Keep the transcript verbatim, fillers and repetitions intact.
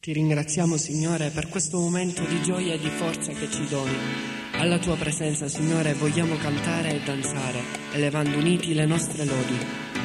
Ti ringraziamo, Signore, per questo momento di gioia e di forza che ci doni. Alla tua presenza, Signore, vogliamo cantare e danzare, elevando uniti le nostre lodi.